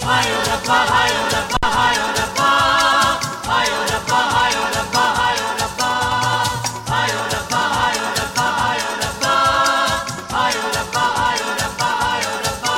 हायो रब्बा हायो रब्बा हायो रब्बा हायो रब्बा हायो रब्बा हायो रब्बा हायो रब्बा हायो रब्बा हायो रब्बा हायो रब्बा हायो रब्बा हायो रब्बा।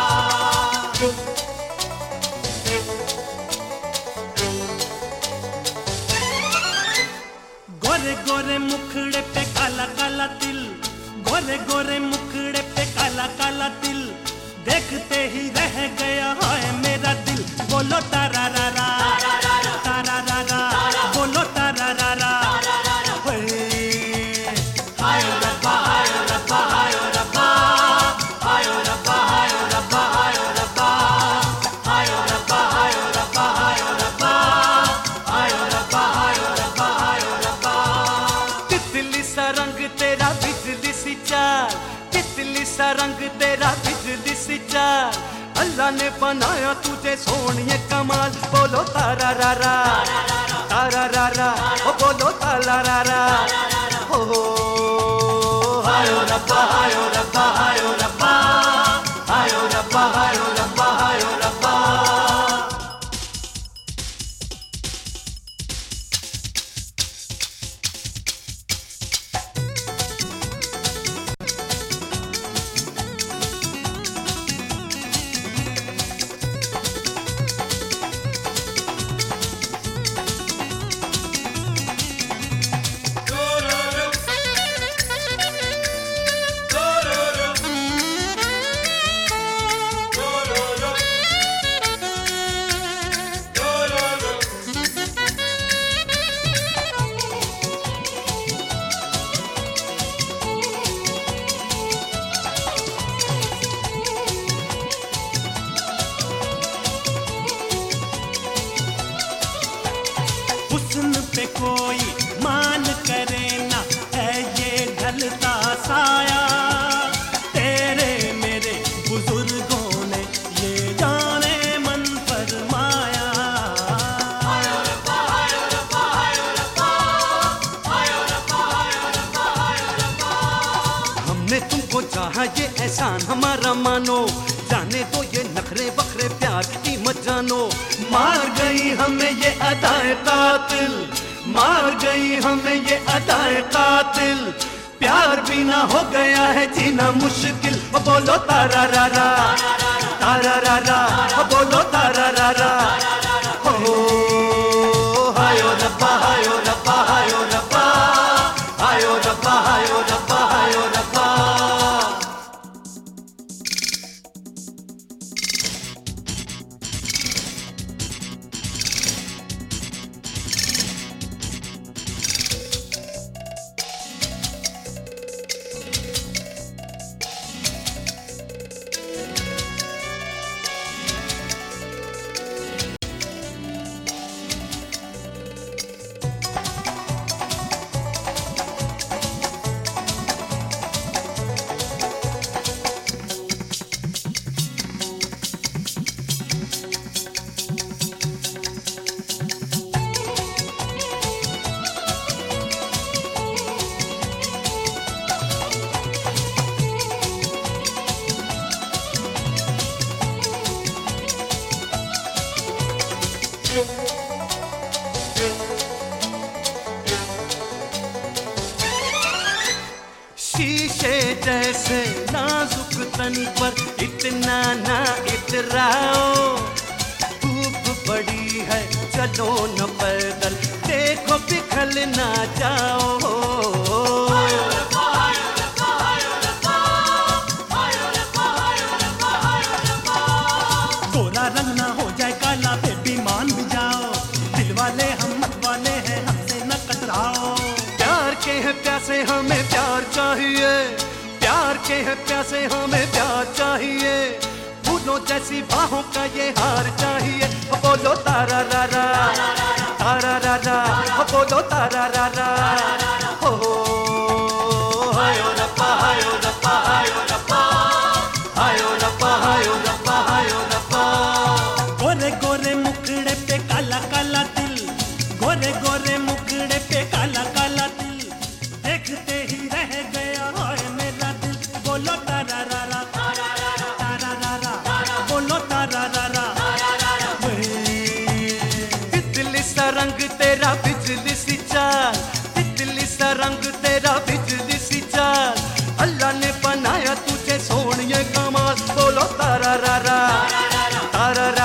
गोरे गोरे मुखड़े पे काला काला तिल, गोरे गोरे मुखड़े पे काला काला तिल, देखते ही रह गया है मेरा दिल। बोलो तारा रा रा तारा रा रा, बोलो तारा रा रा। हायो रब्बा हायो रब्बा हायो रब्बा हायो रब्बा हायो रब्बा हायो रब्बा हायो रब्बा हायो रब्बा हायो रब्बा हायो रब्बा हायो रब्बा हायो रब्बा। तितली सा रंग तेरा बिजली सी चाल, तितली सा रंग तेरा बिजली सी चाल, अल्लाह ने बनाया तुझे सोनिए कमाल। बोलो तारा रा रा तारा रा रा, ओ बोलो तारा रा रा। हो हायो रब्बा हायो रब्बा हायो रब्बा हायो रब्बा हायो रब्बा हायो रब्बा। हुस्न पे कोई मान करे ना, है ये ढलता साया, तेरे मेरे बुजुर्गों ने ये जाने मन फरमाया। हायो रब्बा हायो रब्बा हायो रब्बा हायो रब्बा हायो रब्बा हायो रब्बा। हमने तुमको चाहा ये एहसान हमारा मानो, जाने तो ये नखरे बखरे प्यार की मत जानो। मार गई हमें ये अदाए कातिल, मार गई हमें ये अदाए कातिल, प्यार बिना हो गया है जीना मुश्किल। ओ बोलो तारा रा रा तारा रा रा, ओ बोलो तारा रा रा। हो हायो रब्बा हायो रब्बा हायो रब्बा हायो रब्बा हायो रब्बा हायो रब्बा। शीशे जैसे नाजुक तन पर इतना ना इतराओ, धूप बड़ी है चलो न पैदल, देखो पिघल ना जाओ। हायो रब्बा हायो रब्बा हायो रब्बा हायो रब्बा हायो रब्बा हायो रब्बा। गोरा रंग ना हो जाए काला बेबी मान भी जाओ, दिल वाले हम मत वाले हैं हमसे न कतराओ। प्यार के हैं प्यासे हमें प्यार चाहिए, प्यार के हैं प्यासे हमें प्यार चाहिए, फूलों जैसी बाहों का ये हार चाहिए। बोलो तारा रा रा तारा रा रा, बोलो तारा रा रा। हो हायो रब्बा हायो रब्बा हायो रब्बा हायो रब्बा हायो रब्बा हायो रब्बा। गोरे गोरे मुखड़े पे काला काला तिल, गोरे गोरे मुखड़े पे काला काला तिल, देखते ही रह गया है मेरा दिल। बोलो तारा रा रा तारा रा रा, बोलो तारा रा रा।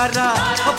प्यारा,